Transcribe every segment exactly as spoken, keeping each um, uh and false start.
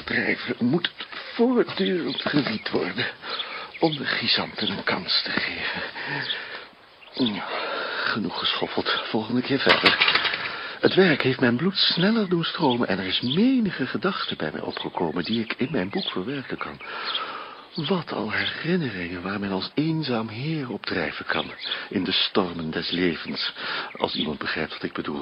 drijven, moet het voortdurend gewied worden om de gisanten een kans te geven. Nou, genoeg geschoffeld, volgende keer verder. Het werk heeft mijn bloed sneller doen stromen en er is menige gedachte bij mij opgekomen die ik in mijn boek verwerken kan. Wat al herinneringen waar men als eenzaam heer op drijven kan in de stormen des levens, als iemand begrijpt wat ik bedoel.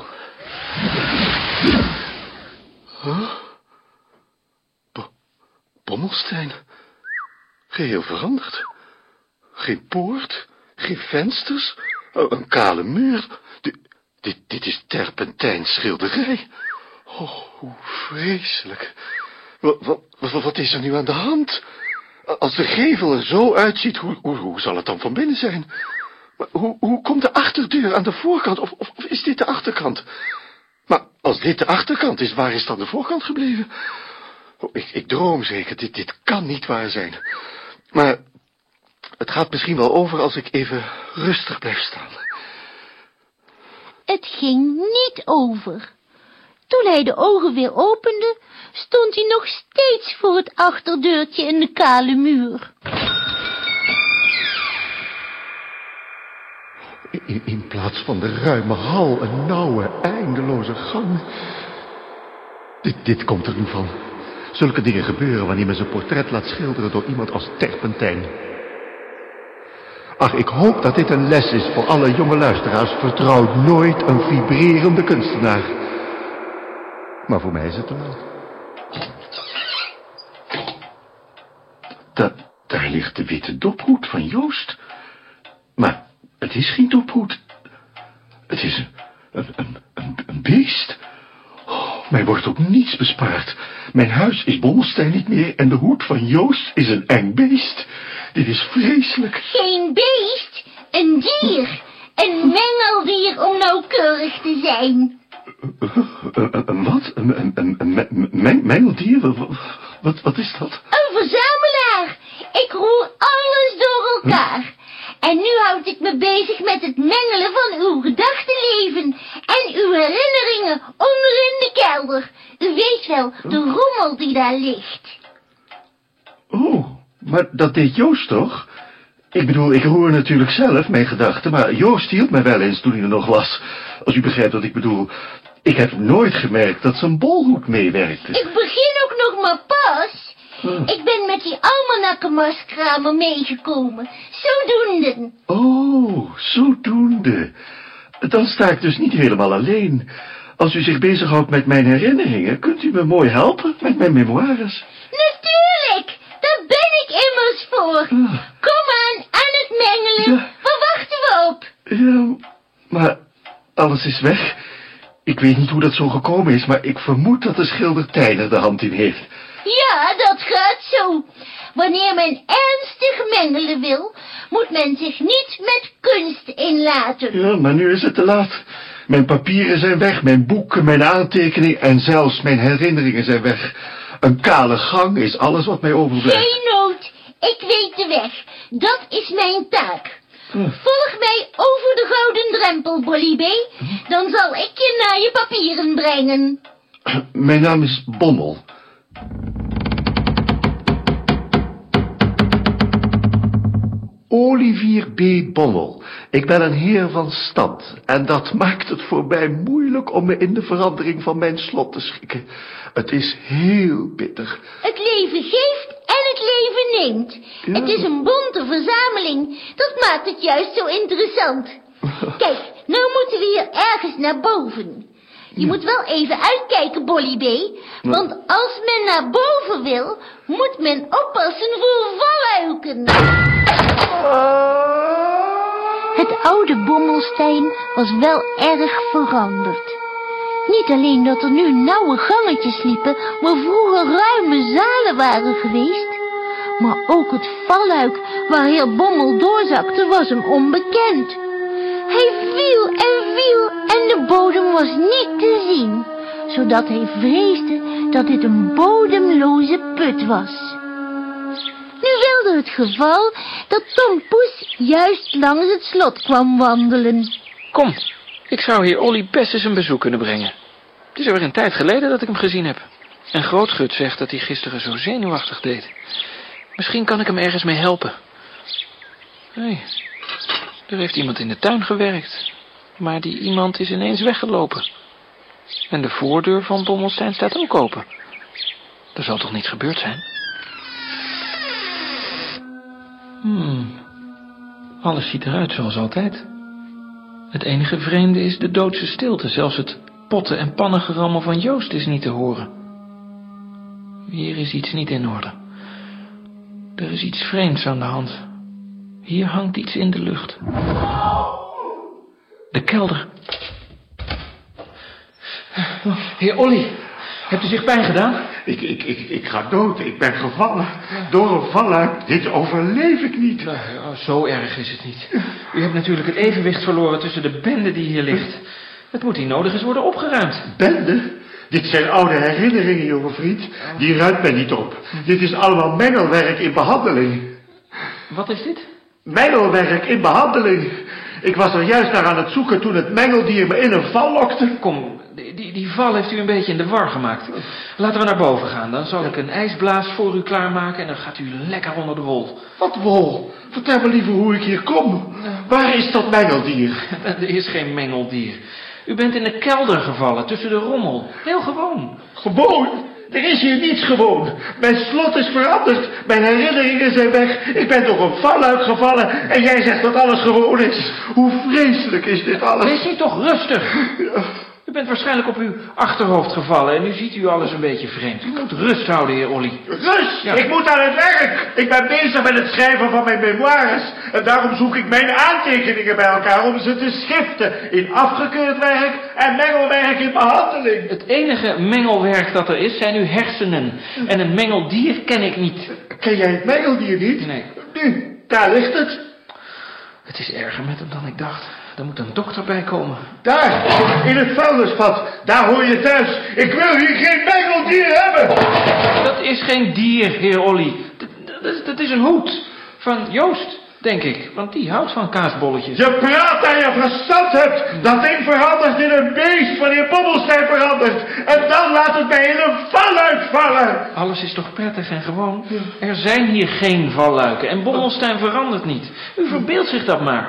Huh? Bo- Bommelstein. Geheel veranderd. Geen poort, geen vensters, een kale muur. Dit, dit, dit is Terpentijns schilderij. Oh, hoe vreselijk. Wat, wat, wat is er nu aan de hand? Als de gevel er zo uitziet, hoe, hoe, hoe zal het dan van binnen zijn? Maar hoe, hoe komt de achterdeur aan de voorkant? Of, of, of is dit de achterkant? Maar als dit de achterkant is, waar is dan de voorkant gebleven? Oh, ik, ik droom zeker, dit, dit kan niet waar zijn. Maar het gaat misschien wel over als ik even rustig blijf staan. Het ging niet over. Toen hij de ogen weer opende, stond hij nog steeds voor het achterdeurtje in de kale muur. In, in plaats van de ruime hal, een nauwe, eindeloze gang. Dit, dit komt er nu van. Zulke dingen gebeuren wanneer men zijn portret laat schilderen door iemand als Terpentijn. Ach, ik hoop dat dit een les is voor alle jonge luisteraars. Vertrouw nooit een vibrerende kunstenaar. Maar voor mij is het er wel. Da, daar ligt de witte dophoed van Joost. Maar het is geen dophoed. Het is een, een, een, een, een beest. Oh, mij wordt ook niets bespaard. Mijn huis is Bommelstein niet meer en de hoed van Joost is een eng beest. Dit is vreselijk. Geen beest, een dier. Een mengeldier om nauwkeurig te zijn. Een, een wat? Een, een, een, een men, mengeldier? Wat, wat, wat is dat? Een verzamelaar. Ik roer alles door elkaar. Huh? En nu houd ik me bezig met het mengelen van uw gedachtenleven en uw herinneringen onderin de kelder. U weet wel, de rommel die daar ligt. Oh, maar dat deed Joost toch? Ik bedoel, ik roer natuurlijk zelf mijn gedachten, maar Joost hielp mij wel eens toen hij er nog was. Als u begrijpt wat ik bedoel. Ik heb nooit gemerkt dat zijn bolhoed meewerkte. Ik begin ook nog maar pas. Huh. Ik ben met die almanakkenmarskramer meegekomen. Zodoende. Oh, zodoende. Dan sta ik dus niet helemaal alleen. Als u zich bezighoudt met mijn herinneringen, kunt u me mooi helpen met mijn memoires. Natuurlijk, daar ben ik immers voor. Huh. Kom aan, aan het mengelen. Ja. Waar wachten we op? Ja, maar alles is weg. Ik weet niet hoe dat zo gekomen is, maar ik vermoed dat de schilder Tijn er de hand in heeft. Ja, dat gaat zo. Wanneer men ernstig mengelen wil, moet men zich niet met kunst inlaten. Ja, maar nu is het te laat. Mijn papieren zijn weg, mijn boeken, mijn aantekeningen en zelfs mijn herinneringen zijn weg. Een kale gang is alles wat mij overblijft. Geen nood, ik weet de weg. Dat is mijn taak. Volg mij over de gouden drempel, Bollibé. Dan zal ik je naar je papieren brengen. Mijn naam is Bommel. Olivier B. Bommel. Ik ben een heer van stand. En dat maakt het voor mij moeilijk om me in de verandering van mijn slot te schikken. Het is heel bitter. Het leven geeft en het leven neemt. Ja. Het is een bonte verzameling. Dat maakt het juist zo interessant. Kijk, nou moeten we hier ergens naar boven. Je ja. moet wel even uitkijken, Bollibé. Want als men naar boven wil, moet men oppassen voor valluiken. Het oude Bommelstein was wel erg veranderd. Niet alleen dat er nu nauwe gangetjes liepen, waar vroeger ruime zalen waren geweest, maar ook het valluik waar heer Bommel doorzakte was hem onbekend. Hij viel en viel en de bodem was niet te zien, zodat hij vreesde dat dit een bodemloze put was. Nu wilde het geval dat Tom Poes juist langs het slot kwam wandelen. Kom, ik zou hier Olly best eens een bezoek kunnen brengen. Het is alweer een tijd geleden dat ik hem gezien heb. En Grootschut zegt dat hij gisteren zo zenuwachtig deed. Misschien kan ik hem ergens mee helpen. Hé, hey, er heeft iemand in de tuin gewerkt. Maar die iemand is ineens weggelopen. En de voordeur van Bommelstein staat ook open. Dat zal toch niet gebeurd zijn? Hmm, alles ziet eruit zoals altijd. Het enige vreemde is de doodse stilte. Zelfs het potten- en pannengerammel van Joost is niet te horen. Hier is iets niet in orde. Er is iets vreemds aan de hand. Hier hangt iets in de lucht. De kelder. Heer Olly, hebt u zich pijn gedaan? Ik, ik, ik, ik ga dood. Ik ben gevallen. Door een valluik. Dit overleef ik niet. Nou, ja, zo erg is het niet. U hebt natuurlijk het evenwicht verloren tussen de bende die hier ligt. Het moet hier nodig eens worden opgeruimd. Bende? Dit zijn oude herinneringen, jonge vriend. Die ruimt mij niet op. Dit is allemaal mengelwerk in behandeling. Wat is dit? Mengelwerk in behandeling. Ik was er juist naar aan het zoeken toen het mengeldier me in een val lokte. Kom, die, die, die val heeft u een beetje in de war gemaakt. Laten we naar boven gaan. Dan zal ik een ijsblaas voor u klaarmaken en dan gaat u lekker onder de wol. Wat wol? Vertel me liever hoe ik hier kom. Waar is dat mengeldier? Er is geen mengeldier. U bent in de kelder gevallen, tussen de rommel. Heel gewoon. Gewoon? Er is hier niets gewoon. Mijn slot is veranderd. Mijn herinneringen zijn weg. Ik ben door een valluik gevallen. En jij zegt dat alles gewoon is. Hoe vreselijk is dit alles? Wees nu toch rustig. Ja. U bent waarschijnlijk op uw achterhoofd gevallen en nu ziet u alles een beetje vreemd. U moet rust houden, heer Olly. Rust! Ja. Ik moet aan het werk! Ik ben bezig met het schrijven van mijn memoires. En daarom zoek ik mijn aantekeningen bij elkaar om ze te schiften. In afgekeurd werk en mengelwerk in behandeling. Het enige mengelwerk dat er is zijn uw hersenen. En een mengeldier ken ik niet. Ken jij het mengeldier niet? Nee. Nu, daar ligt het. Het is erger met hem dan ik dacht. Er moet een dokter bij komen. Daar, in het vuilnisvat. Daar hoor je thuis. Ik wil hier geen mengeldier hebben. Dat is geen dier, heer Olly. Dat, dat, is, dat is een hoed. Van Joost, denk ik. Want die houdt van kaasbolletjes. Je praat dat je verstand hebt. Dat ding verandert in een beest wanneer Bommelstein verandert. En dan laat het mij in een valluik vallen. Alles is toch prettig en gewoon? Er zijn hier geen valluiken en Bommelstein verandert niet. U verbeeldt zich dat maar.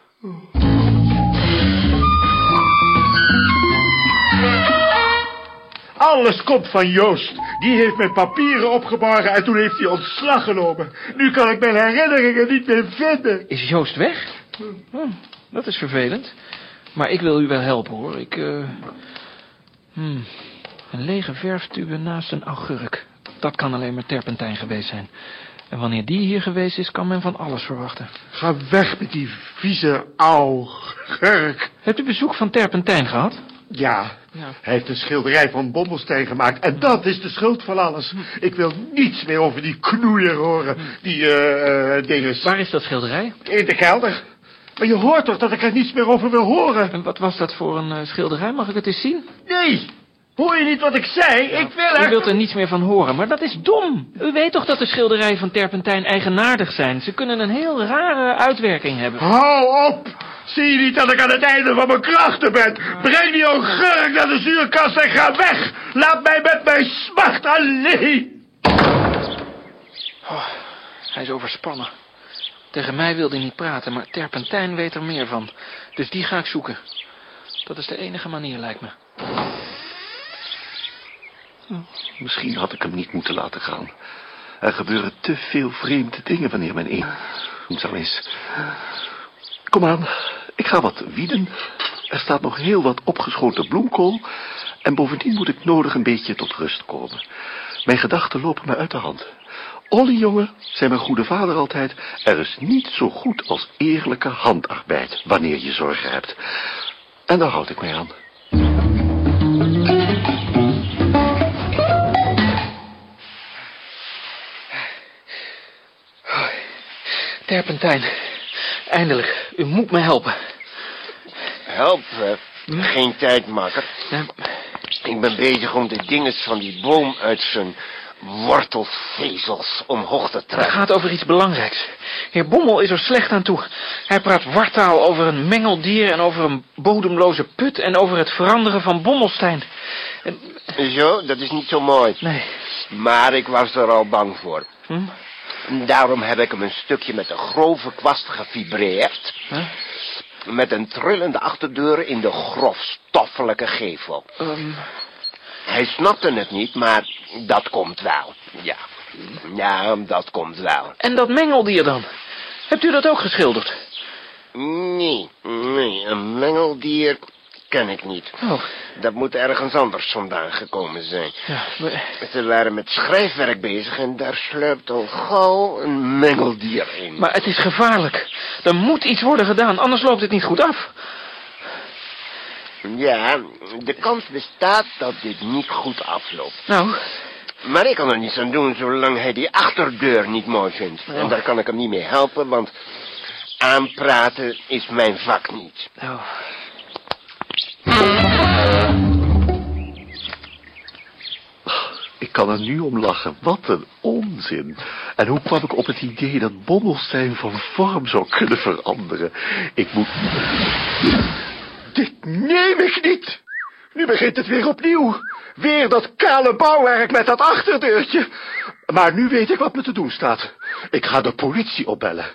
Alles komt van Joost. Die heeft mijn papieren opgeborgen en toen heeft hij ontslag genomen. Nu kan ik mijn herinneringen niet meer vinden. Is Joost weg? Hm, dat is vervelend. Maar ik wil u wel helpen, hoor. Ik, uh... hmm. Een lege verftube naast een augurk. Dat kan alleen maar Terpentijn geweest zijn. En wanneer die hier geweest is, kan men van alles verwachten. Ga weg met die vieze augurk. Hebt u bezoek van Terpentijn gehad? Ja, Ja. hij heeft een schilderij van Bommelstein gemaakt. En dat is de schuld van alles. Ik wil niets meer over die knoeier horen. Die, eh, uh, dinges. Waar is dat schilderij? In de kelder. Maar je hoort toch dat ik er niets meer over wil horen? En wat was dat voor een uh, schilderij? Mag ik het eens zien? Nee, hoor je niet wat ik zei? Ik wil er... U wilt er niets meer van horen, maar dat is dom. U weet toch dat de schilderijen van Terpentijn eigenaardig zijn. Ze kunnen een heel rare uitwerking hebben. Hou op! Zie je niet dat ik aan het einde van mijn krachten ben? Breng die augurk naar de zuurkast en ga weg! Laat mij met mijn smart alleen! Oh, hij is overspannen. Tegen mij wil hij niet praten, maar Terpentijn weet er meer van. Dus die ga ik zoeken. Dat is de enige manier, lijkt me. Misschien had ik hem niet moeten laten gaan. Er gebeuren te veel vreemde dingen wanneer men in... Zo is. Kom aan, ik ga wat wieden. Er staat nog heel wat opgeschoten bloemkool. En bovendien moet ik nodig een beetje tot rust komen. Mijn gedachten lopen me uit de hand. Olly, jongen, zei mijn goede vader altijd... er is niet zo goed als eerlijke handarbeid wanneer je zorgen hebt. En daar houd ik mij aan. Terpentijn, eindelijk, u moet me helpen. Help, uh, geen tijd, makker. Ja. Ik ben bezig om de dinges van die boom uit zijn wortelvezels omhoog te Het trekken. gaat over iets belangrijks. Heer Bommel is er slecht aan toe. Hij praat wartaal over een mengeldier en over een bodemloze put en over het veranderen van Bommelstein. En Zo, dat is niet zo mooi. Nee. Maar ik was er al bang voor. Hm? Daarom heb ik hem een stukje met een grove kwast gevibreerd. Huh? Met een trillende achterdeur in de grofstoffelijke gevel. Um... Hij snapte het niet, maar dat komt wel. Ja, ja, dat komt wel. En dat mengeldier dan? Hebt u dat ook geschilderd? Nee, nee, een mengeldier ken ik niet. Oh. Dat moet ergens anders vandaan gekomen zijn. Ja, maar... Ze waren met schrijfwerk bezig en daar sluipt al gauw een mengeldier in. Maar het is gevaarlijk. Er moet iets worden gedaan, anders loopt het niet goed af. Ja, de kans bestaat dat dit niet goed afloopt. Nou... Maar ik kan er niets aan doen zolang hij die achterdeur niet mooi vindt. Oh. En daar kan ik hem niet mee helpen, want aanpraten is mijn vak niet. Nou... Ik kan er nu om lachen. Wat een onzin. En hoe kwam ik op het idee dat Bommelstein van vorm zou kunnen veranderen? Ik moet... Dit neem ik niet. Nu begint het weer opnieuw. Weer dat kale bouwwerk met dat achterdeurtje. Maar nu weet ik wat me te doen staat. Ik ga de politie opbellen.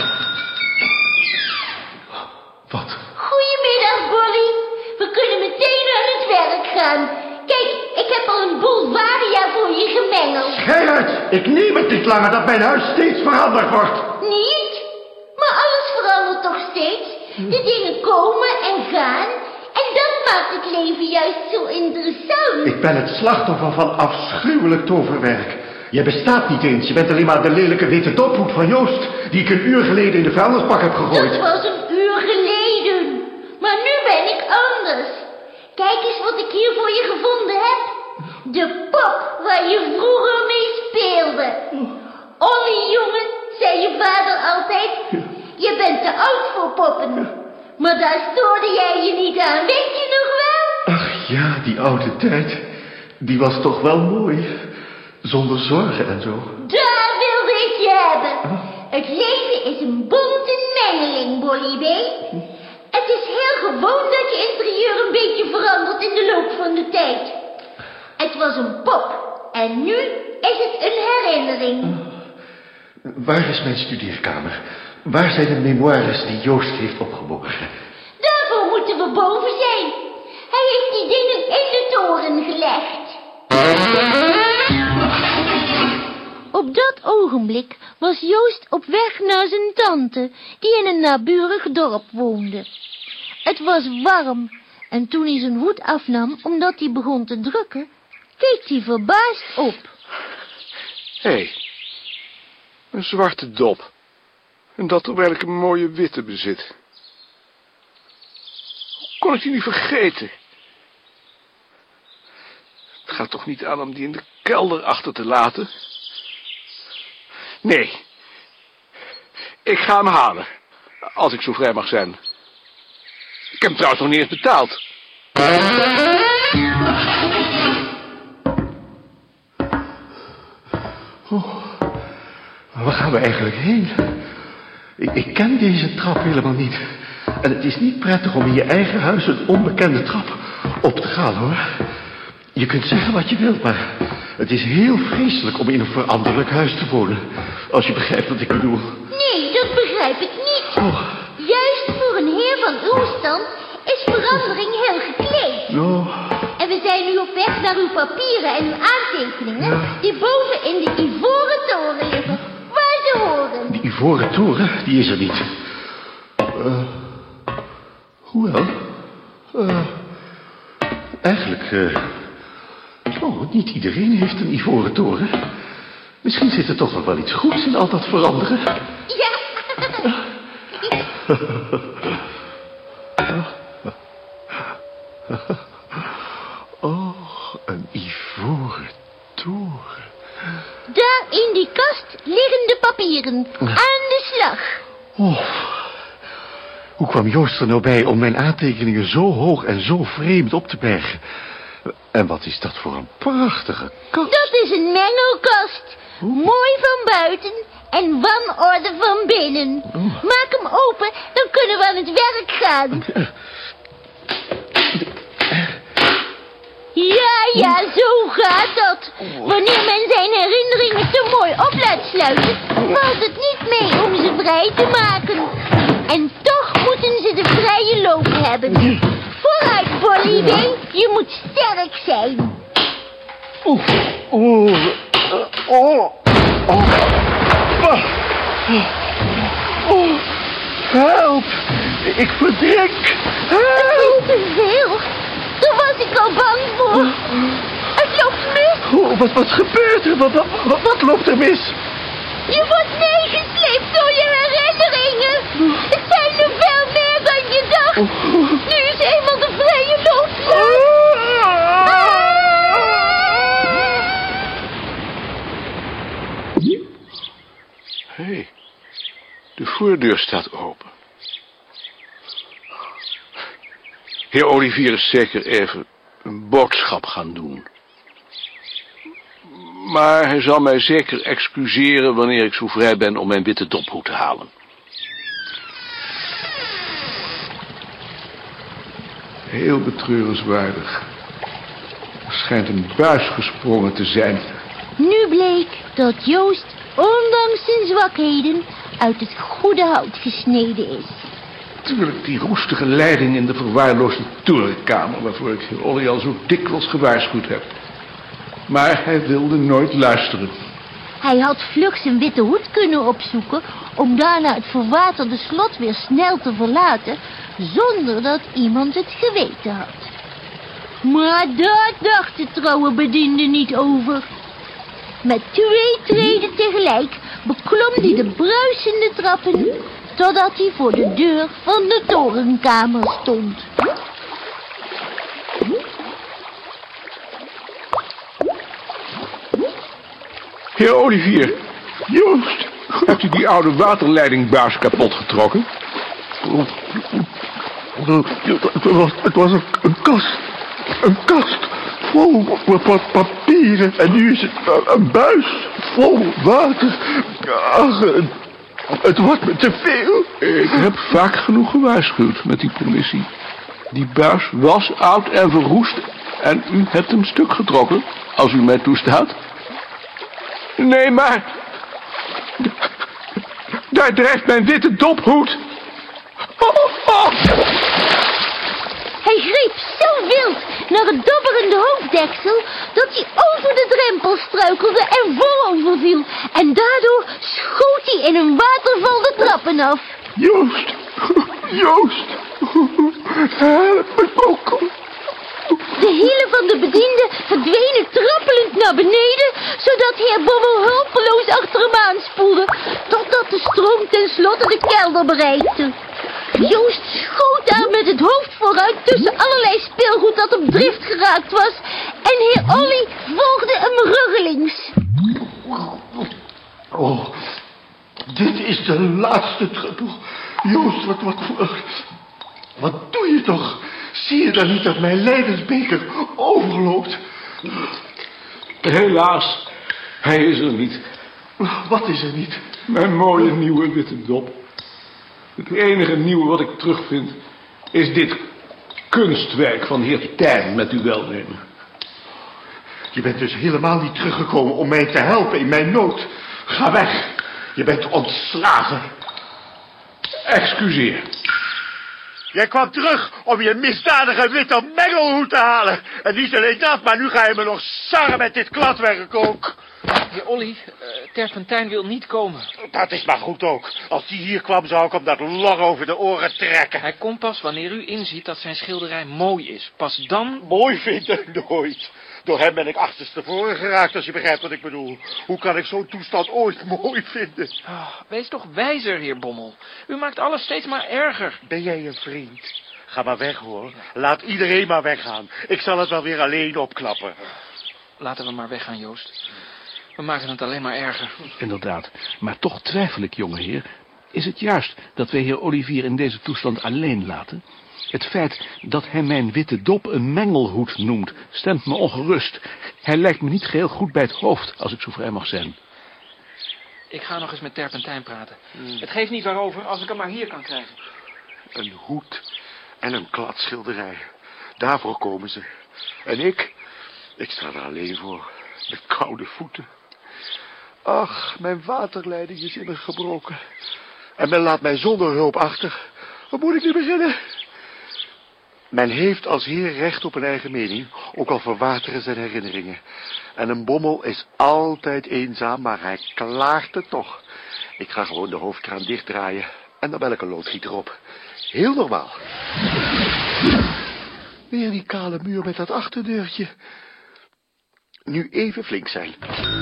Wat? Goedemiddag, Bolly. We kunnen meteen aan het werk gaan. Kijk, ik heb al een boel varia voor je gemengeld. Gerrit, ik neem het niet langer dat mijn huis steeds veranderd wordt. Niet? Maar alles verandert toch steeds? De dingen komen en gaan. En dat maakt het leven juist zo interessant. Ik ben het slachtoffer van afschuwelijk toverwerk. Je bestaat niet eens. Je bent alleen maar de lelijke witte dophoed van Joost, die ik een uur geleden in de vuilnisbak heb gegooid. Dat was een uur geleden. Maar nu ben ik anders. Kijk eens wat ik hier voor je gevonden heb. De pop waar je vroeger mee speelde. Ollie, jongen, zei je vader altijd. Je bent te oud voor poppen. Maar daar stoorde jij je niet aan, weet je nog wel? Ach ja, die oude tijd. Die was toch wel mooi. Zonder zorgen en zo. Daar wilde ik je hebben. Het leven is een bonte mengeling, Bolly B. Het is heel gewoon dat je interieur een beetje verandert in de loop van de tijd. Het was een pop. En nu is het een herinnering. Waar is mijn studeerkamer? Waar zijn de memoires die Joost heeft opgeborgen? Daarvoor moeten we boven zijn. Hij heeft die dingen in de toren gelegd. Op dat ogenblik was Joost op weg naar zijn tante, die in een naburig dorp woonde. Het was warm, en toen hij zijn hoed afnam omdat hij begon te drukken, keek hij verbaasd op. Hé, hey, een zwarte dop. En dat terwijl ik een mooie witte bezit. Hoe kon ik die nu vergeten? Het gaat toch niet aan om die in de kelder achter te laten? Nee. Ik ga hem halen. Als ik zo vrij mag zijn. Ik heb hem trouwens nog niet eens betaald. Oh, waar gaan we eigenlijk heen? Ik, ik ken deze trap helemaal niet. En het is niet prettig om in je eigen huis een onbekende trap op te gaan, hoor. Je kunt zeggen wat je wilt, maar het is heel vreselijk om in een veranderlijk huis te wonen. Als je begrijpt wat ik bedoel. Nee, dat begrijp ik niet. Oh. Juist voor een heer van uw stand is verandering heel gekleed. Oh. En we zijn nu op weg naar uw papieren en uw aantekeningen, Ja. die boven in de ivoren toren liggen, waar ze horen. Die ivoren toren, die is er niet. Uh, hoewel, uh, eigenlijk, uh, oh, niet iedereen heeft een ivoren toren. Misschien zit er toch nog wel iets goeds in al dat veranderen. Ja. Oh, een ivoren toren. Daar in die kast liggen de papieren. Aan de slag. Oh, hoe kwam Joost er nou bij om mijn aantekeningen zo hoog en zo vreemd op te bergen? En wat is dat voor een prachtige kast? Dat is een mengelkast. Mooi van buiten en wanorde van binnen. Maak hem open, dan kunnen we aan het werk gaan. Ja, ja, zo gaat dat. Wanneer men zijn herinneringen te mooi op laat sluiten, valt het niet mee om ze vrij te maken. En toch moeten ze de vrije loop hebben. Vooruit, Bollywood, je moet sterk zijn. Oeh, oeh, oh, oh, oh, oh, help, ik verdrink, help. Te veel. Daar was ik al bang voor. Het loopt mis. Oh, wat, wat gebeurt er? Wat, wat, wat loopt er mis? Je wordt meegesleept door je herinneringen. Het zijn er veel meer dan je dacht. Nu is eenmaal de vrije loop klaar. Hé, hey, de voordeur staat open. Heer Olivier is zeker even een boodschap gaan doen. Maar hij zal mij zeker excuseren wanneer ik zo vrij ben om mijn witte dophoed te halen. Heel betreurenswaardig. Er schijnt een buis gesprongen te zijn. Nu bleek dat Joost, ondanks zijn zwakheden, uit het goede hout gesneden is. Natuurlijk die roestige leiding in de verwaarloosde torenkamer, waarvoor ik heer Olly al zo dikwijls gewaarschuwd heb. Maar hij wilde nooit luisteren. Hij had vlug zijn witte hoed kunnen opzoeken om daarna het verwaterde slot weer snel te verlaten, zonder dat iemand het geweten had. Maar daar dacht de trouwe bediende niet over. Met twee treden tegelijk beklom hij de bruisende trappen, totdat hij voor de deur van de torenkamer stond. Heer Olivier, Joost, hebt u die oude waterleidingbuis kapot getrokken? Het was, het was een, een kast. Een kast vol met papieren. En nu is het een buis vol water. Ach, het wordt me te veel. Ik heb vaak genoeg gewaarschuwd met die permissie. Die buis was oud en verroest en u hebt hem stuk getrokken, als u mij toestaat. Nee, maar... Daar drijft mijn witte dophoed. Oh, oh. Hij greep zo wild naar het dobberende hoofddeksel dat hij over de drempel struikelde en voorover viel. En daardoor schoot hij in een waterval de trappen af. Joost, Joost, help me ook. De hielen van de bediende verdwenen trappelend naar beneden, zodat heer Bommel hulpeloos achter hem aanspoelde, totdat de stroom tenslotte de kelder bereikte. Joost schoot daar met het hoofd vooruit tussen allerlei speelgoed dat op drift geraakt was, en heer Olly volgde hem ruggelings. Oh, dit is de laatste druppel. Joost, wat, wat, wat doe je toch? Zie je dan niet dat mijn lijdensbeker overloopt? Helaas, hij is er niet. Wat is er niet? Mijn mooie nieuwe witte dop. Het enige nieuwe wat ik terugvind is dit kunstwerk van heer Tijn met uw welnemen. Je bent dus helemaal niet teruggekomen om mij te helpen in mijn nood. Ga weg. Je bent ontslagen. Excuseer. Jij kwam terug om je misdadige witte mengelhoed te halen. En niet alleen dat, maar nu ga je me nog sarren met dit kladwerk ook. Heer Olly, uh, Terpentijn wil niet komen. Dat is maar goed ook. Als die hier kwam, zou ik hem dat lor over de oren trekken. Hij komt pas wanneer u inziet dat zijn schilderij mooi is. Pas dan... Mooi vinden? Nooit. Door hem ben ik achterstevoren geraakt, als je begrijpt wat ik bedoel. Hoe kan ik zo'n toestand ooit mooi vinden? Oh, wees toch wijzer, heer Bommel. U maakt alles steeds maar erger. Ben jij een vriend? Ga maar weg, hoor. Laat iedereen maar weggaan. Ik zal het wel weer alleen opklappen. Laten we maar weggaan, Joost. We maken het alleen maar erger. Inderdaad, maar toch twijfel ik, jongeheer. Is het juist dat wij heer Olivier in deze toestand alleen laten? Het feit dat hij mijn witte dop een mengelhoed noemt, stemt me ongerust. Hij lijkt me niet geheel goed bij het hoofd, als ik zo vrij mag zijn. Ik ga nog eens met Terpentijn praten. Hmm. Het geeft niet waarover, als ik hem maar hier kan krijgen. Een hoed en een kladschilderij. Daarvoor komen ze. En ik, Ik sta er alleen voor, met koude voeten. Ach, mijn waterleiding is immers gebroken. En men laat mij zonder hulp achter. Wat moet ik nu beginnen? Men heeft als heer recht op een eigen mening, ook al verwateren zijn herinneringen. En een bommel is altijd eenzaam, maar hij klaagt het toch. Ik ga gewoon de hoofdkraan dichtdraaien en dan bel ik een loodgieter op. Heel normaal. Weer die kale muur met dat achterdeurtje. Nu even flink zijn.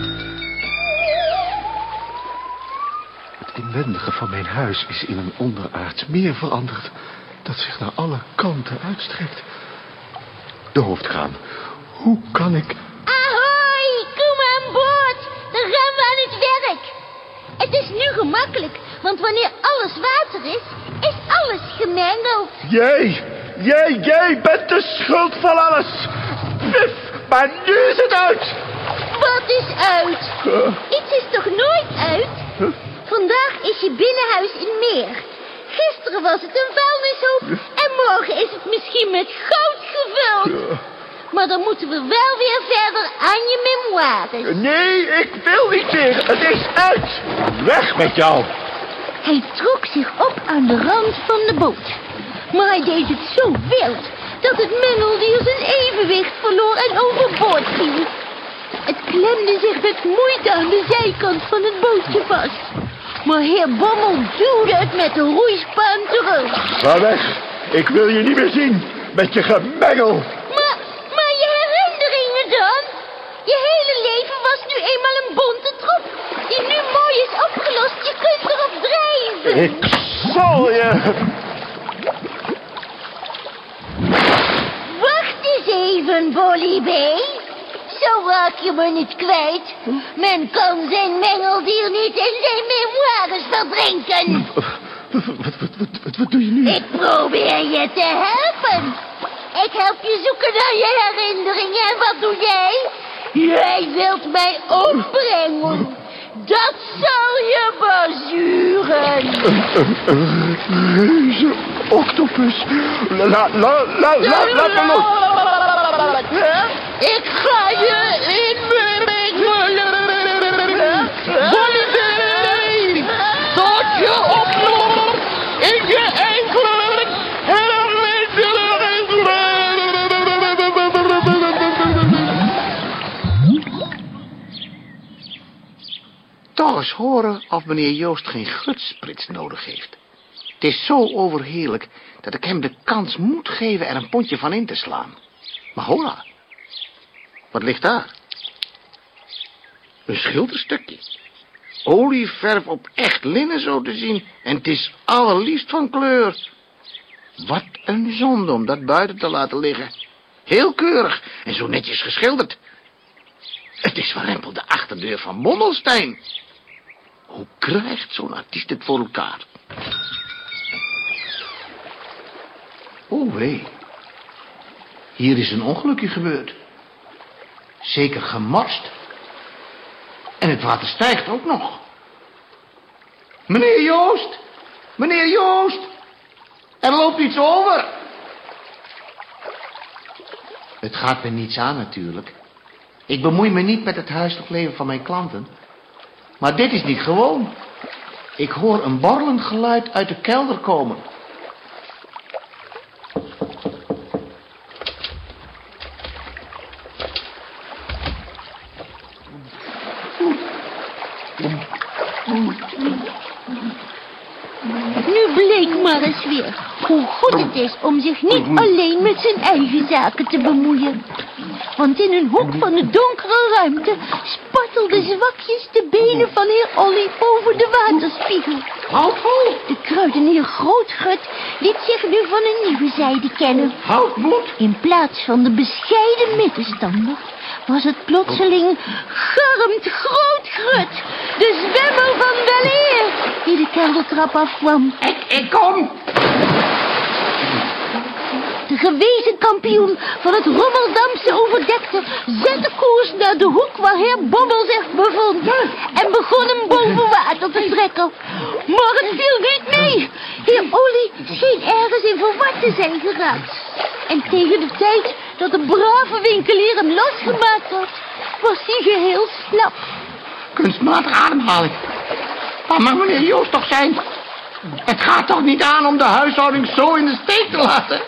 Het inwendige van mijn huis is in een onderaards meer veranderd, dat zich naar alle kanten uitstrekt. De hoofdkraan. Hoe kan ik... Ahoy, kom aan boord. Dan gaan we aan het werk. Het is nu gemakkelijk, want wanneer alles water is, is alles gemengeld. Jij, jij, jij bent de schuld van alles. Pif, maar nu is het uit. Wat is uit? Uh. Iets is toch nooit uit? Huh? Vandaag is je binnenhuis in meer. Gisteren was het een vuilnishoop en morgen is het misschien met goud gevuld. Uh. Maar dan moeten we wel weer verder aan je memoires. Nee, ik wil niet meer. Het is uit. Weg met jou. Hij trok zich op aan de rand van de boot. Maar hij deed het zo wild dat het mengeldier zijn evenwicht verloor en overboord viel. Het klemde zich met moeite aan de zijkant van het bootje vast. Maar heer Bommel duwde het met de roeispaan terug. Ga weg. Ik wil je niet meer zien. Met je gemengel. Maar, maar je herinneringen dan? Je hele leven was nu eenmaal een bonte troep die nu mooi is opgelost. Je kunt erop drijven. Ik zal je... Wacht eens even, Bolly B. Zo raak je me niet kwijt. Men kan zijn mengeldier niet in zijn memoires verdrinken. Wat, wat, wat, wat, wat doe je nu? Ik probeer je te helpen. Ik help je zoeken naar je herinneringen. En wat doe jij? Jij wilt mij ombrengen. Dat zal je bezuren. Een, een, een reuze octopus. La, la, la, la, la, laat me los. Ik ga je inbrengen. Bolly, tot je oplost in je enkele Toch eens horen of meneer Joost geen gutsprits nodig heeft. Het is zo overheerlijk dat ik hem de kans moet geven er een pondje van in te slaan. Maar hola, wat ligt daar? Een schilderstukje. Olieverf op echt linnen zo te zien. En het is allerliefst van kleur. Wat een zonde om dat buiten te laten liggen. Heel keurig en zo netjes geschilderd. Het is verrempeld de achterdeur van Bommelstein. Hoe krijgt zo'n artiest het voor elkaar? Oh wee. Hier is een ongelukje gebeurd. Zeker gemorst. En het water stijgt ook nog. Meneer Joost! Meneer Joost! Er loopt iets over. Het gaat me niets aan natuurlijk. Ik bemoei me niet met het huiselijk leven van mijn klanten. Maar dit is niet gewoon. Ik hoor een borrelend geluid uit de kelder komen. Nu bleek maar eens weer hoe goed het is om zich niet alleen met zijn eigen zaken te bemoeien. Want in een hoek van de donkere ruimte spartelden zwakjes de benen van heer Olly over de waterspiegel. Houd vol! De kruidenier Grootgut liet zich nu van een nieuwe zijde kennen. Houd moed! In plaats van de bescheiden middenstander was het plotseling Garmt Grootgut, de zwemmer van weleer, die de keldertrap afkwam. Ik, ik kom! De gewezen kampioen van het Rommeldamse overdekte zette koers naar de hoek waar heer Bommel zich bevond en begon hem boven water te trekken. Maar het viel niet mee. Heer Olly scheen ergens in verward te zijn geraakt. En tegen de tijd dat de brave winkelier hem losgemaakt had, was hij geheel slap. Kunstmatige ademhaling. Waar mag meneer Joost toch zijn? Het gaat toch niet aan om de huishouding zo in de steek te laten?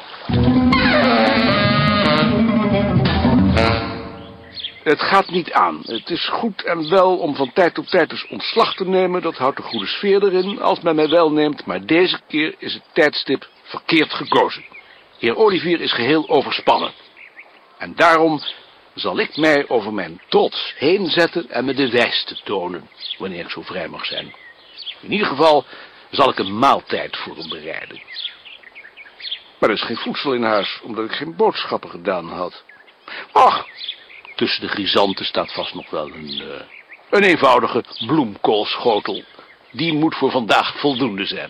Het gaat niet aan. Het is goed en wel om van tijd tot tijd eens ontslag te nemen. Dat houdt de goede sfeer erin, als men mij wel neemt. Maar deze keer is het tijdstip verkeerd gekozen. Heer Olivier is geheel overspannen. En daarom zal ik mij over mijn trots heen zetten en me de wijste tonen, wanneer ik zo vrij mag zijn. In ieder geval zal ik een maaltijd voor hem bereiden. Maar er is geen voedsel in huis, omdat ik geen boodschappen gedaan had. Ach, tussen de grisanten staat vast nog wel een, uh, een eenvoudige bloemkoolschotel. Die moet voor vandaag voldoende zijn.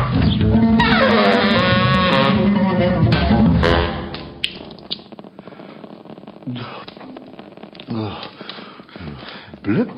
Blub.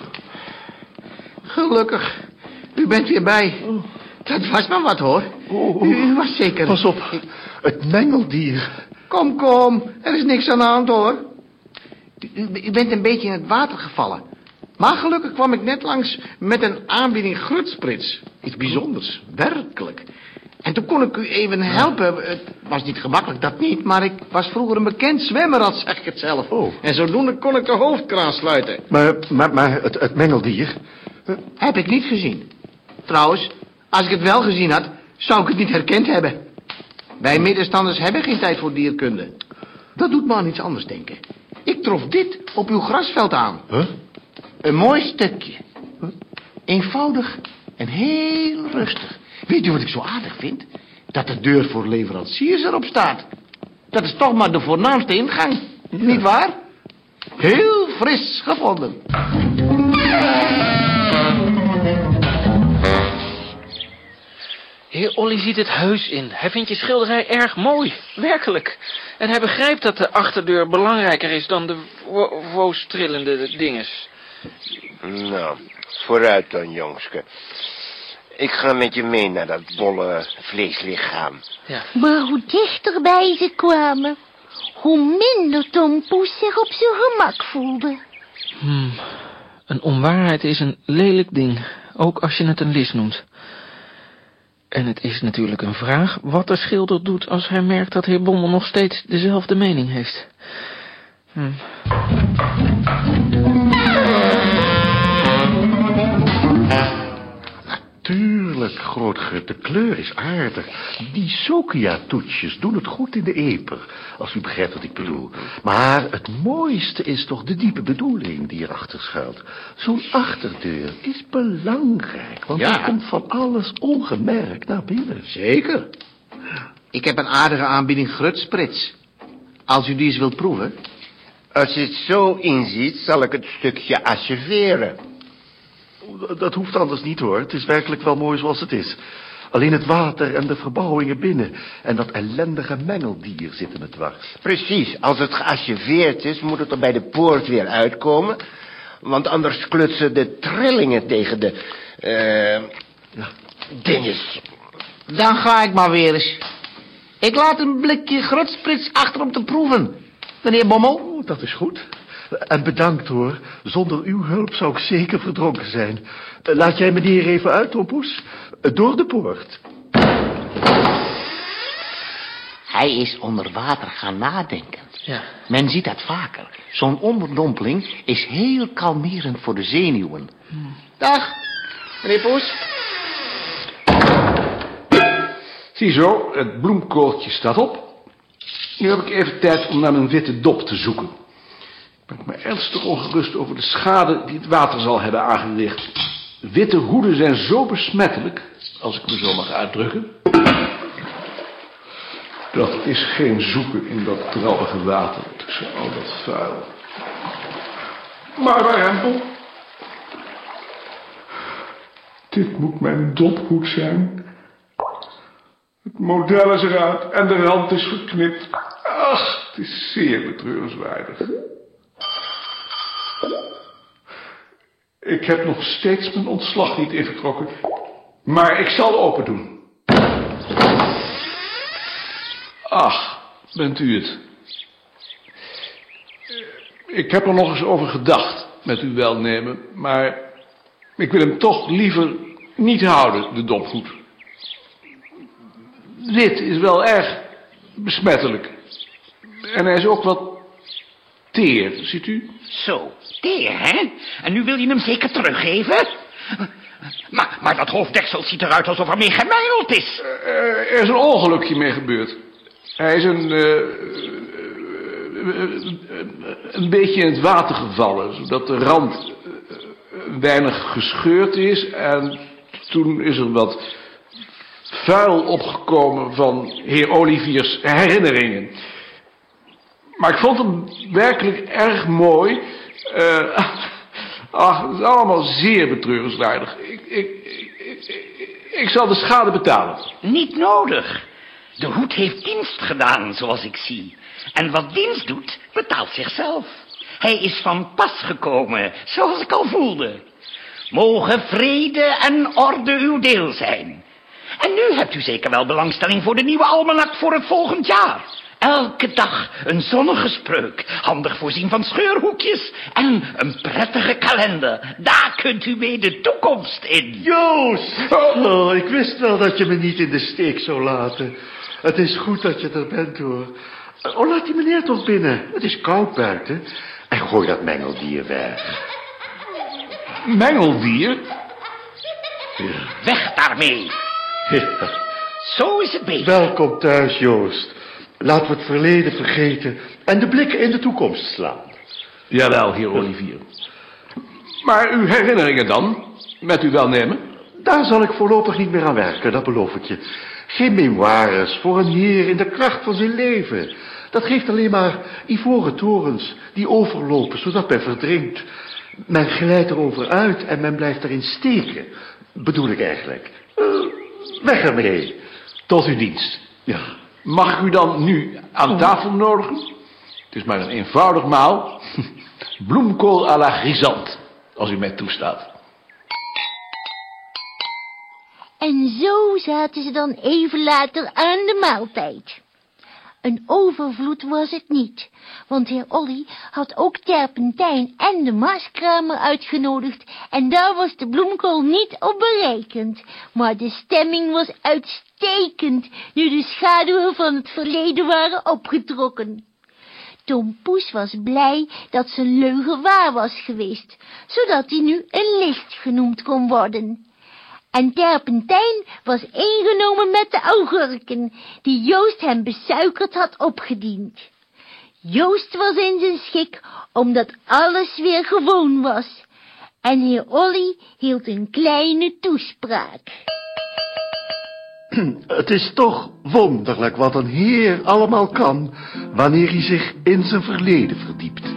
Gelukkig. U bent weer bij. Dat was maar wat, hoor. U, u was zeker... Pas op, het mengeldier. Kom, kom. Er is niks aan de hand, hoor. U, u bent een beetje in het water gevallen. Maar gelukkig kwam ik net langs met een aanbieding grutsprits. Iets bijzonders, werkelijk. En toen kon ik u even helpen. Het was niet gemakkelijk, dat niet. Maar ik was vroeger een bekend zwemmer, al zeg ik het zelf. Oh. En zodoende kon ik de hoofdkraan sluiten. Maar, maar, maar het, het mengeldier... Heb ik niet gezien. Trouwens, als ik het wel gezien had, zou ik het niet herkend hebben. Wij middenstanders hebben geen tijd voor dierkunde. Dat doet me aan iets anders denken. Ik trof dit op uw grasveld aan. Huh? Een mooi stukje. Eenvoudig en heel rustig. Weet u wat ik zo aardig vind? Dat de deur voor leveranciers erop staat. Dat is toch maar de voornaamste ingang. Ja. Niet waar? Heel fris gevonden. Heer Olly ziet het heus in. Hij vindt je schilderij erg mooi. Werkelijk. En hij begrijpt dat de achterdeur belangrijker is dan de wo woostrillende dinges. Nou, vooruit dan, jongske. Ik ga met je mee naar dat bolle vleeslichaam. Ja. Maar hoe dichterbij ze kwamen, hoe minder Tom Poes zich op zijn gemak voelde. Hmm. Een onwaarheid is een lelijk ding, ook als je het een lis noemt. En het is natuurlijk een vraag wat de schilder doet als hij merkt dat heer Bommel nog steeds dezelfde mening heeft. Hm. Tuurlijk, Grootger, de kleur is aardig. Die Sokia-toetsjes doen het goed in de eper, als u begrijpt wat ik bedoel. Maar het mooiste is toch de diepe bedoeling die erachter schuilt. Zo'n achterdeur is belangrijk, want Ja. er komt van alles ongemerkt naar binnen. Zeker. Ik heb een aardige aanbieding grutsprits. Als u die eens wilt proeven. Als je het zo inziet, zal ik het stukje asserveren. Dat hoeft anders niet, hoor. Het is werkelijk wel mooi zoals het is. Alleen het water en de verbouwingen binnen en dat ellendige mengeldier zitten me dwars. Precies, als het geasserveerd is, moet het er bij de poort weer uitkomen. Want anders klutsen de trillingen tegen de... eh Ja. dinges. Dan ga ik maar weer eens. Ik laat een blikje grutsprits achter om te proeven. Meneer Bommel. Oh, dat is goed. En bedankt, hoor. Zonder uw hulp zou ik zeker verdronken zijn. Laat jij meneer even uit, Tompoes. Door de poort. Hij is onder water gaan nadenken. Ja. Men ziet dat vaker. Zo'n onderdompeling is heel kalmerend voor de zenuwen. Dag, meneer Poes. Ziezo, het bloemkooltje staat op. Nu heb ik even tijd om naar mijn witte dop te zoeken. Ik ben me ernstig ongerust over de schade die het water zal hebben aangericht. Witte hoeden zijn zo besmettelijk, als ik me zo mag uitdrukken. Dat is geen zoeken in dat trabbige water tussen al dat vuil. Maar warempel. Dit moet mijn dophoed zijn. Het model is eruit en de rand is verknipt. Ach, het is zeer betreurenswaardig. Ik heb nog steeds mijn ontslag niet ingetrokken, maar ik zal open doen. Ach, bent u het? Ik heb er nog eens over gedacht, met uw welnemen, maar ik wil hem toch liever niet houden, de dopgoed. Dit is wel erg besmettelijk. En hij is ook wat teer, ziet u? Zo, teer, hè? En nu wil je hem zeker teruggeven? Maar, maar dat hoofddeksel ziet eruit alsof er mee gemijmeld is. Uh, er is een ongelukje mee gebeurd. Hij is een, uh, een beetje in het water gevallen, zodat de rand weinig gescheurd is. En toen is er wat vuil opgekomen van heer Oliviers herinneringen. Maar ik vond hem werkelijk erg mooi. Uh, ach, het is allemaal zeer betreurenswaardig. Ik, ik, ik, ik, ik zal de schade betalen. Niet nodig. De hoed heeft dienst gedaan, zoals ik zie. En wat dienst doet, betaalt zichzelf. Hij is van pas gekomen, zoals ik al voelde. Mogen vrede en orde uw deel zijn. En nu hebt u zeker wel belangstelling voor de nieuwe almanak voor het volgend jaar. Elke dag een zonnige spreuk, handig voorzien van scheurhoekjes en een prettige kalender. Daar kunt u mee de toekomst in. Joost! Oh, ik wist wel dat je me niet in de steek zou laten. Het is goed dat je er bent, hoor. Oh, laat die meneer toch binnen. Het is koud buiten. En gooi dat mengeldier weg. Mengeldier? Ja. Weg daarmee. Ja. Zo is het beter. Welkom thuis, Joost. Laten we het verleden vergeten en de blikken in de toekomst slaan. Jawel, heer Olivier. Maar uw herinneringen dan, met uw welnemen? Daar zal ik voorlopig niet meer aan werken, dat beloof ik je. Geen memoires voor een heer in de kracht van zijn leven. Dat geeft alleen maar ivoren torens die overlopen, zodat men verdrinkt. Men glijdt erover uit en men blijft erin steken. Bedoel ik eigenlijk. Uh, weg ermee. Tot uw dienst. Ja. Mag ik u dan nu aan tafel nodigen? Het is maar een eenvoudig maal. Bloemkool à la grisante, als u mij toestaat. En zo zaten ze dan even later aan de maaltijd. Een overvloed was het niet, want heer Olly had ook Terpentijn en de marskramer uitgenodigd en daar was de bloemkool niet op berekend. Maar de stemming was uitstekend, nu de schaduwen van het verleden waren opgetrokken. Tom Poes was blij dat zijn leugen waar was geweest, zodat hij nu een licht genoemd kon worden. En Terpentijn was ingenomen met de augurken, die Joost hem besuikerd had opgediend. Joost was in zijn schik, omdat alles weer gewoon was. En heer Olly hield een kleine toespraak. Het is toch wonderlijk wat een heer allemaal kan, wanneer hij zich in zijn verleden verdiept.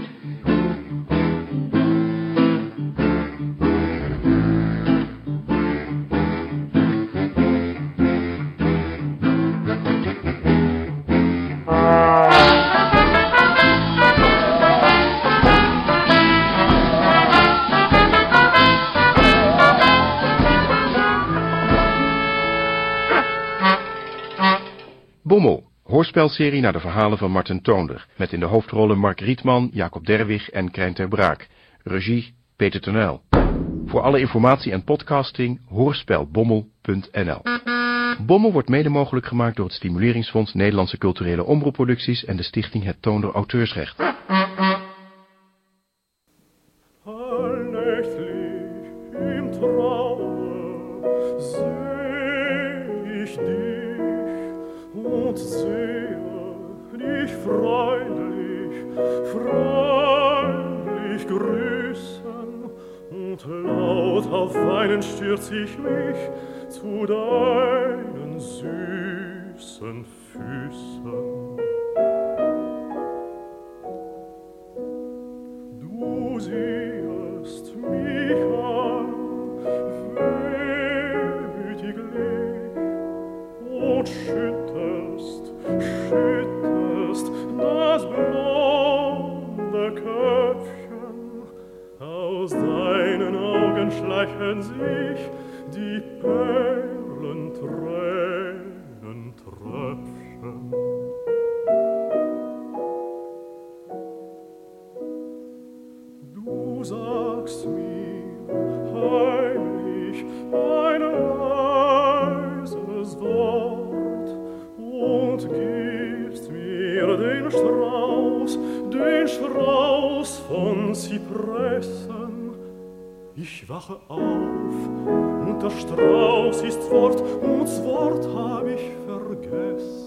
Bommel, hoorspelserie naar de verhalen van Marten Toonder, met in de hoofdrollen Mark Rietman, Jacob Derwig en Krijn ter Braak. Regie Peter Tonel. Voor alle informatie en podcasting hoorspelbommel punt n l. Bommel wordt mede mogelijk gemaakt door het Stimuleringsfonds Nederlandse Culturele Omroepproducties en de stichting Het Toonder Auteursrecht. Im Traume seh ich dich und sehe dich freundlich, freundlich grüßen, und laut auf Weinen stürz ich mich zu deinen süßen Füßen. Du siehst mich an, wehmütiglich, und schüttelst, schüttelst das blonde Köpfchen. Aus deinen Augen schleichen sich die Perlentränen, Tröpfchen. sagst mir heimlich ein leises Wort und gibst mir den Strauß, den Strauß von Zypressen. Ich wache auf und der Strauß ist fort und das Wort hab ich vergessen.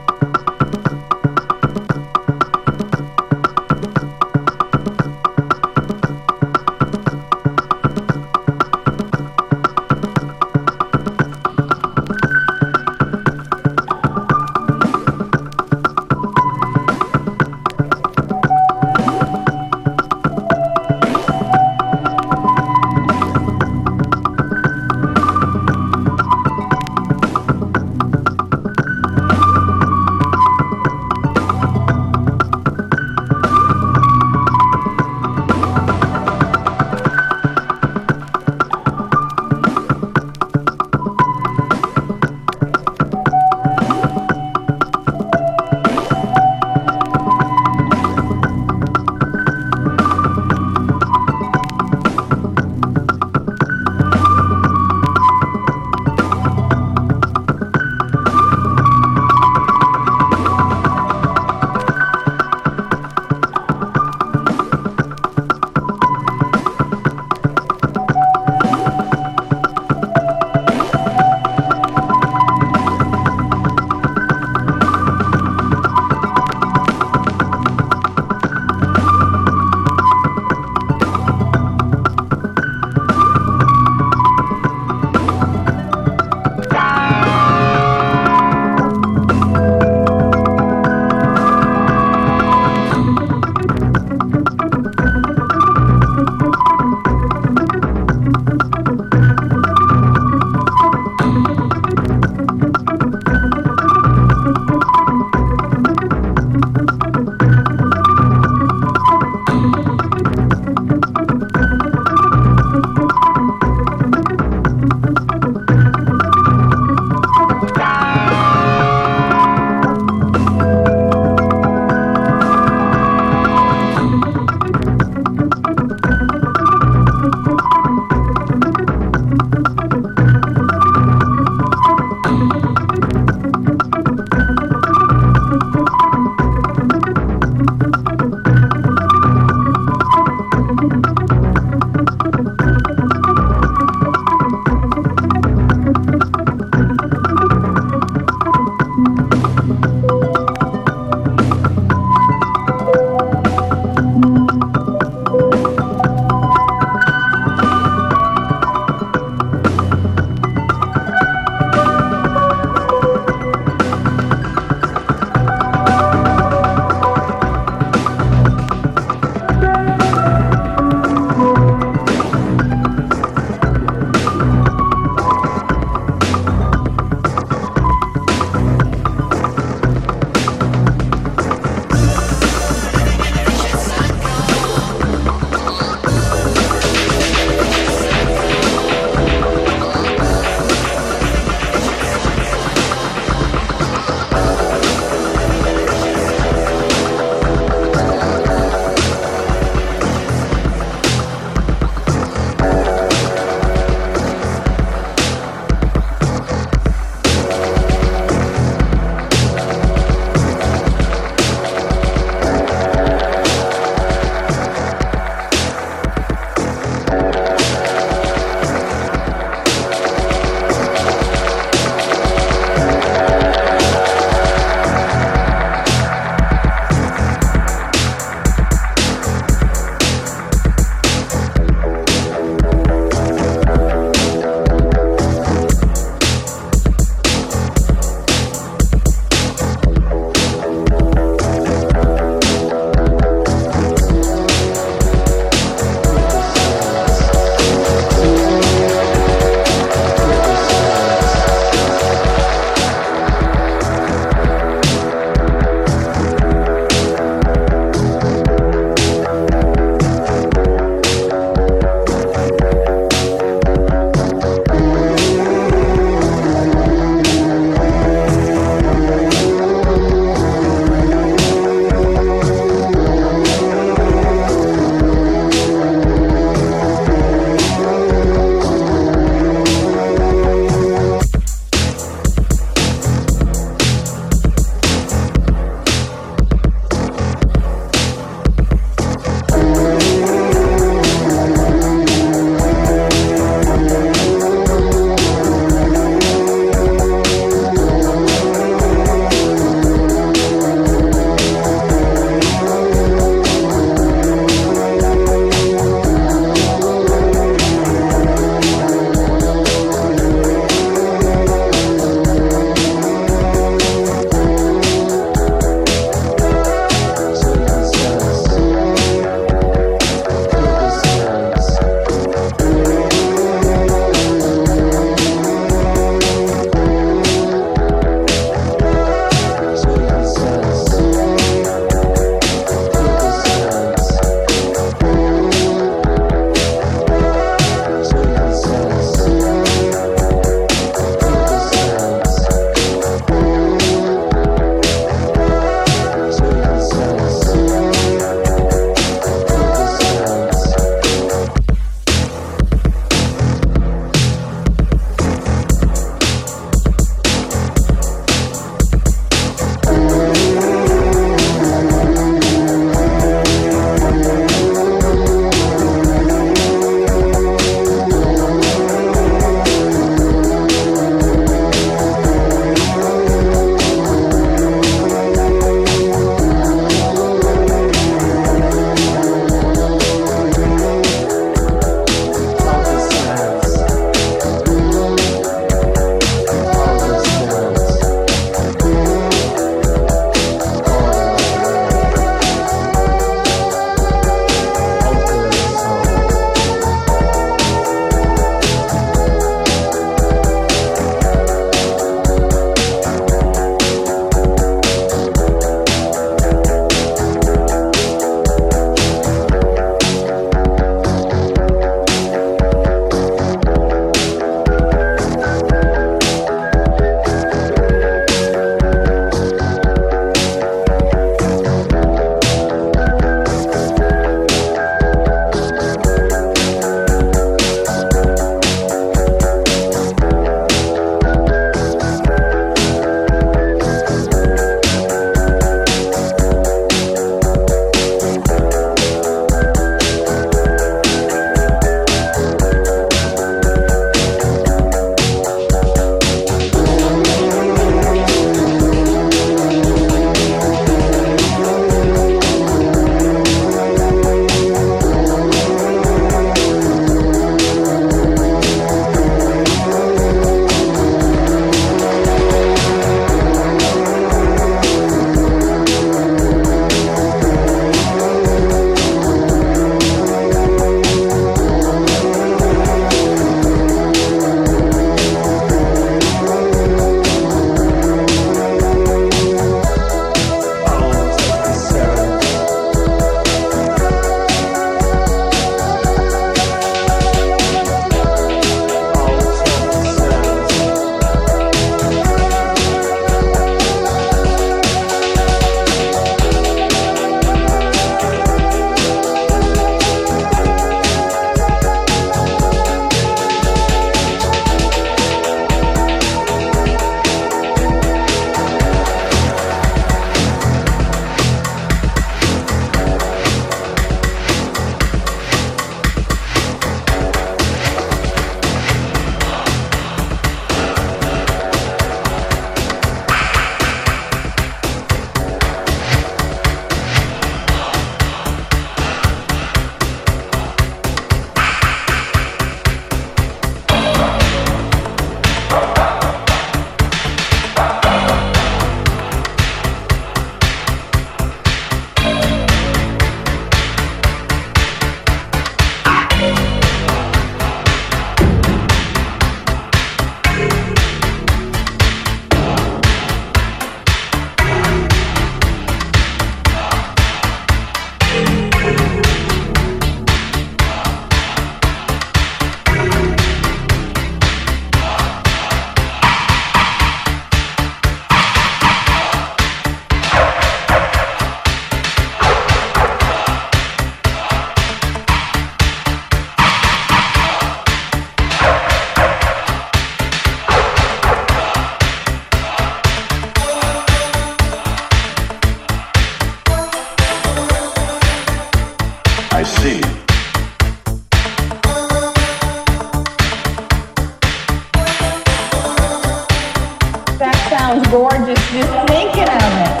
sounds gorgeous just thinking of it.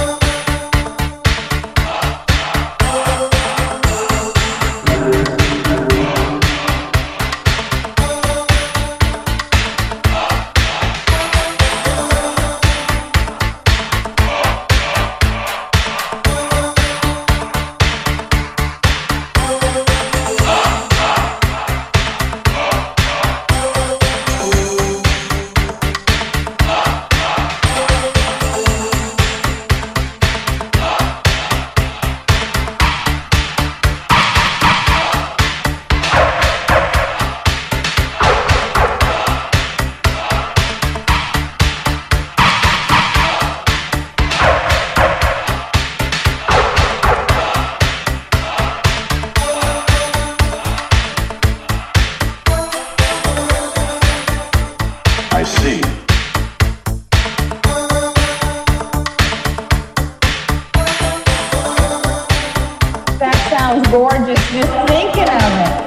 Sounds gorgeous just thinking of it.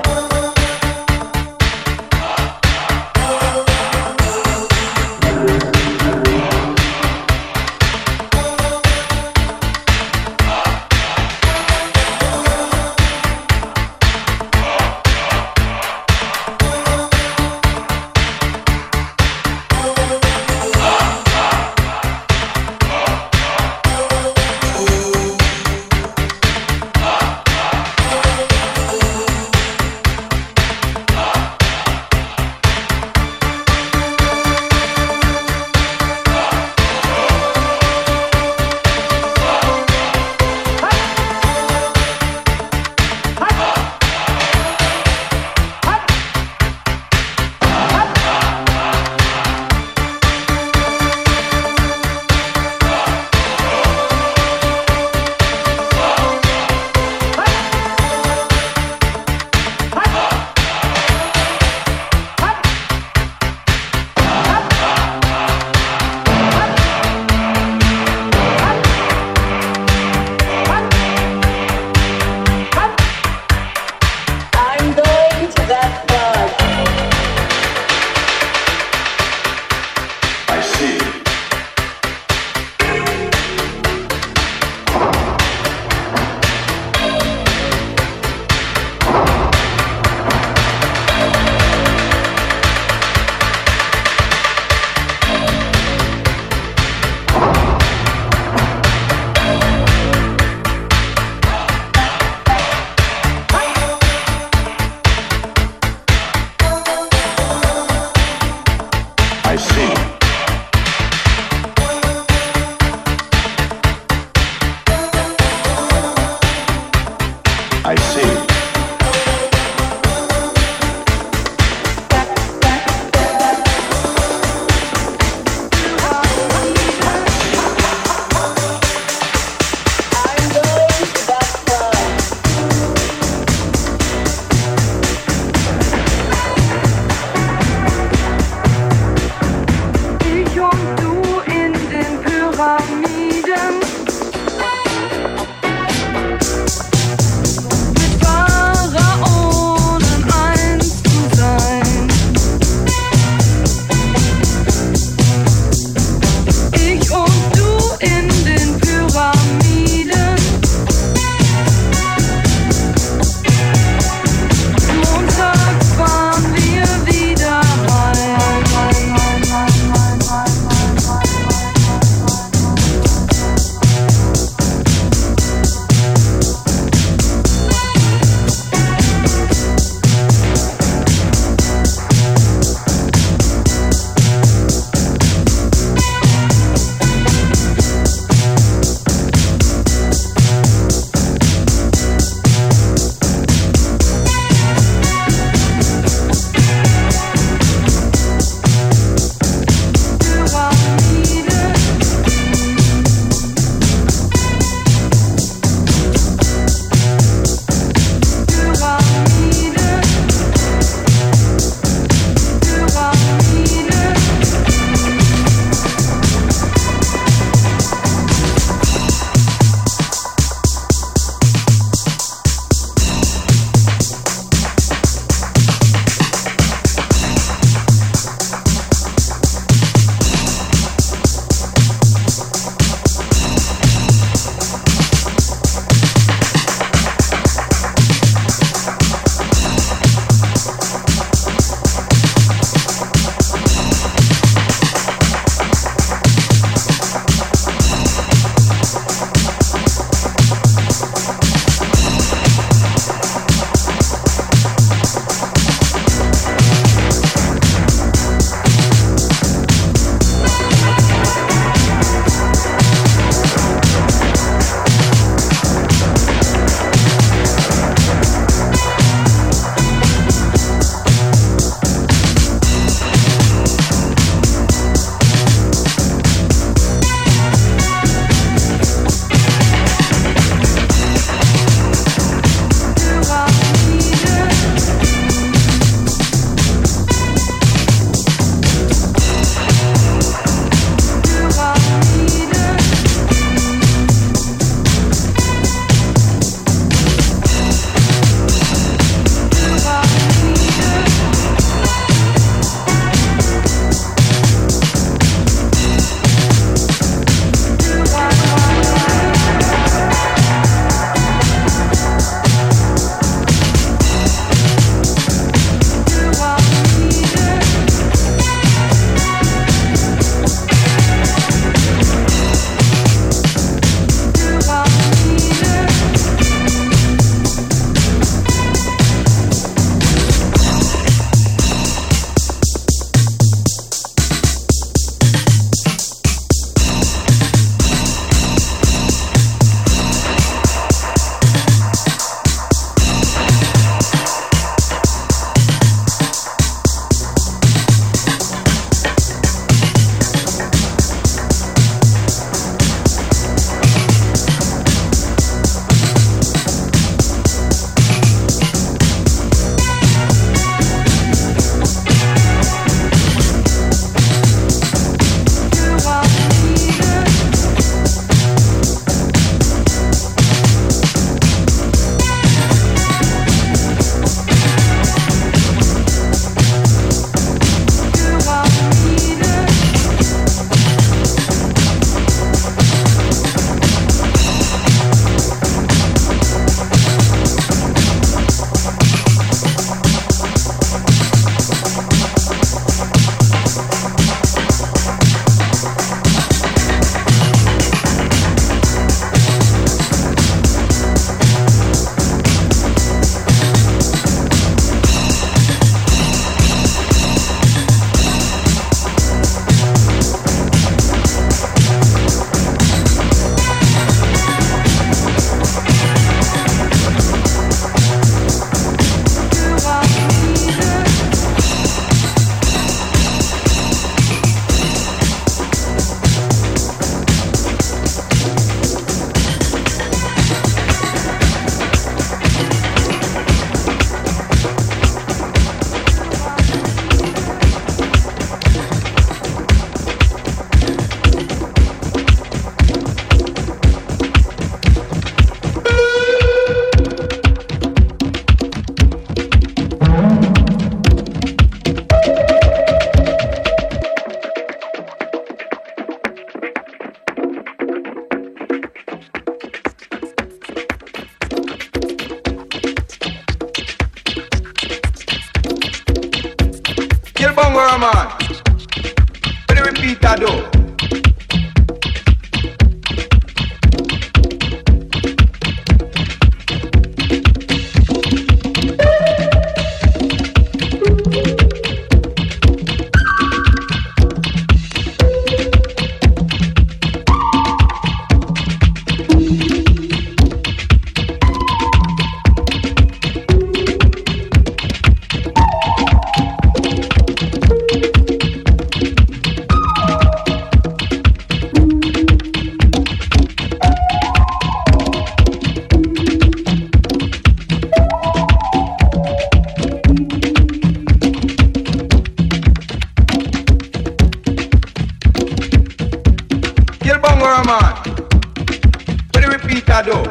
Bongora man. But the repeat that though.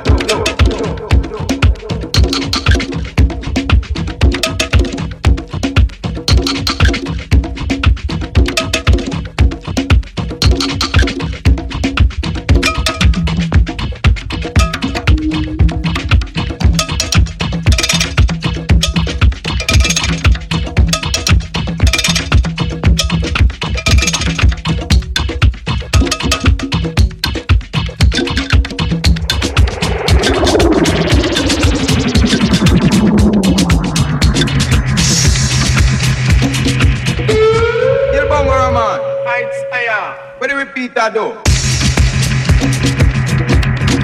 But the repeat that though.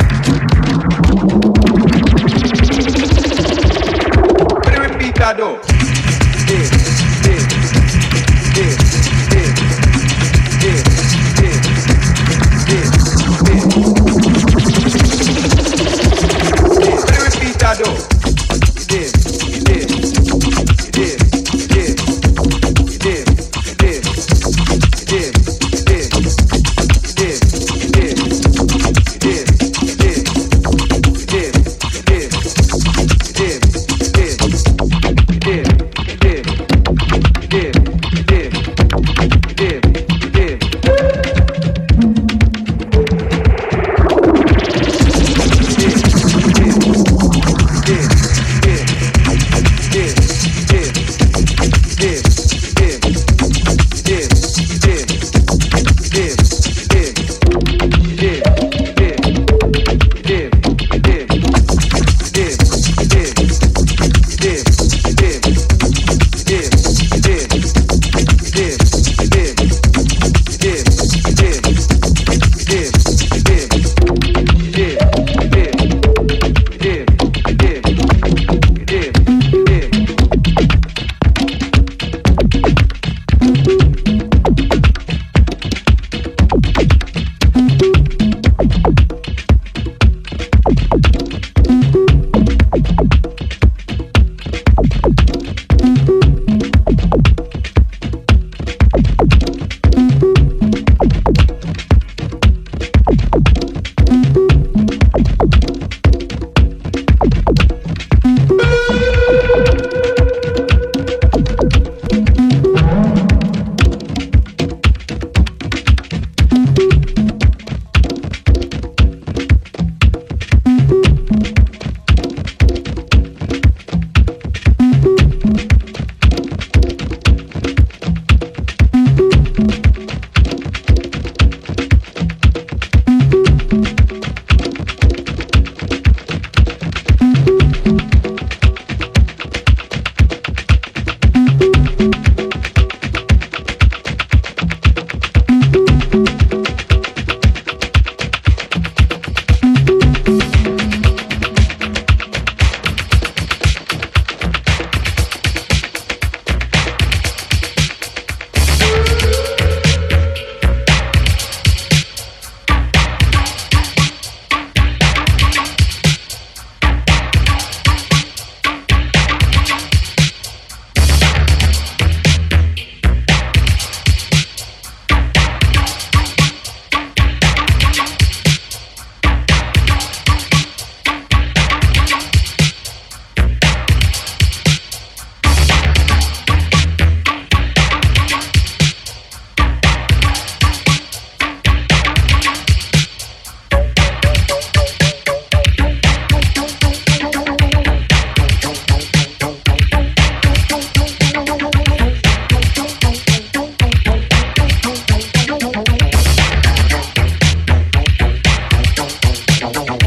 But the repeat that though.